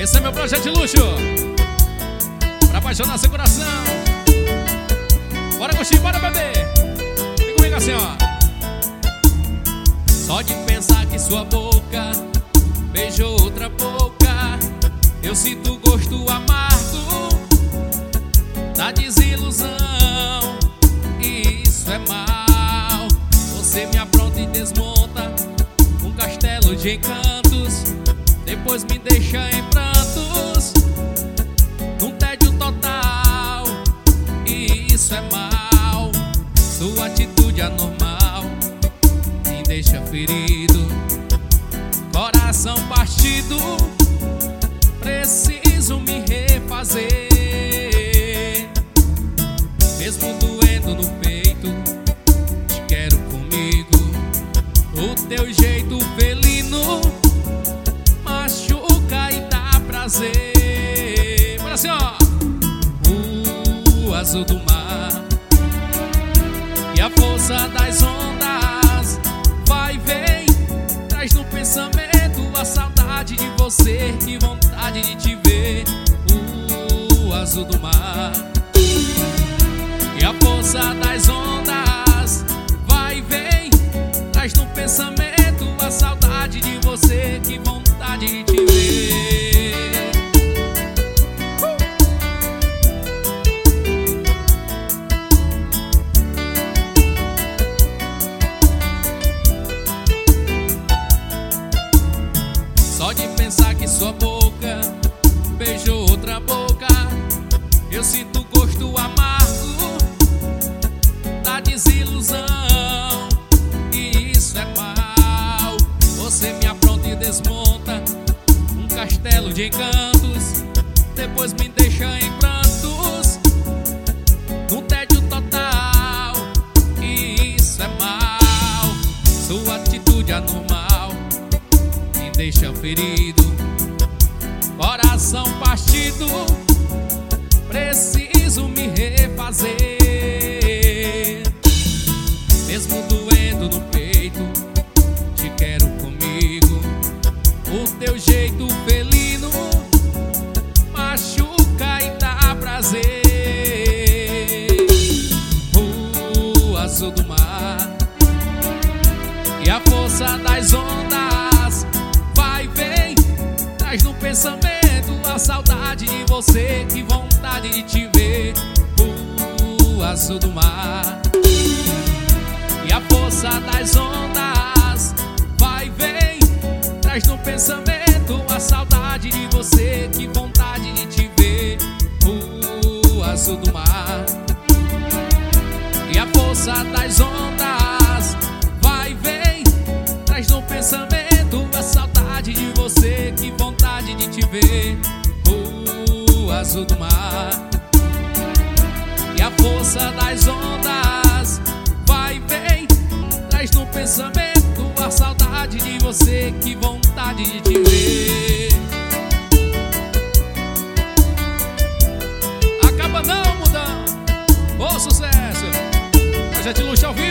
Esse é meu projeto de luxo pra apaixonar seu coração. Bora, Agostinho, bora, bebê. Vem comigo assim, ó. Só de pensar que sua boca beijou outra boca, eu sinto o gosto amargo da desilusão. E isso é mal. Você me apronta e desmonta um castelo de encantos, depois me deixa em prantos, num tédio total. E isso é mal. Sua atitude anormal me deixa ferido, coração partido. Preciso me refazer. Mesmo doendo no peito, te quero comigo. O teu jeito felino machuca e dá prazer. Bora assim, ó. O azul do mar e a força das ondas vai e vem, traz no pensamento a saudade de você, que vontade de te ver. O azul do mar e a força das ondas vai e vem, traz no pensamento a saudade de você, que vontade de te ver. Só de pensar que sua boca beijou outra boca, eu sinto o gosto amargo da desilusão. E isso é mal. Você me apronta e desmonta um castelo de encantos, depois me deixa em prantos, num tédio total. E isso é mal. Sua atitude anormal me deixa ferido, coração partido. Preciso me refazer. Mesmo doendo no peito, te quero comigo. O teu jeito felino machuca e dá prazer. O azul do mar e a força das ondas vai e vem, traz no pensamento a saudade de você, que vontade de te ver. O azul do mar e a força das ondas vai e vem, traz no pensamento a saudade de você, que vontade de te ver. O azul do mar e a força das ondas vai e vem, traz no pensamento a saudade de você, que vontade de te ver. O azul do mar e a força das ondas vai e vem, traz no pensamento a saudade de você, que vontade de te ver. Acaba não, mudão. Ô sucesso. Projeto de luxo ao vivo.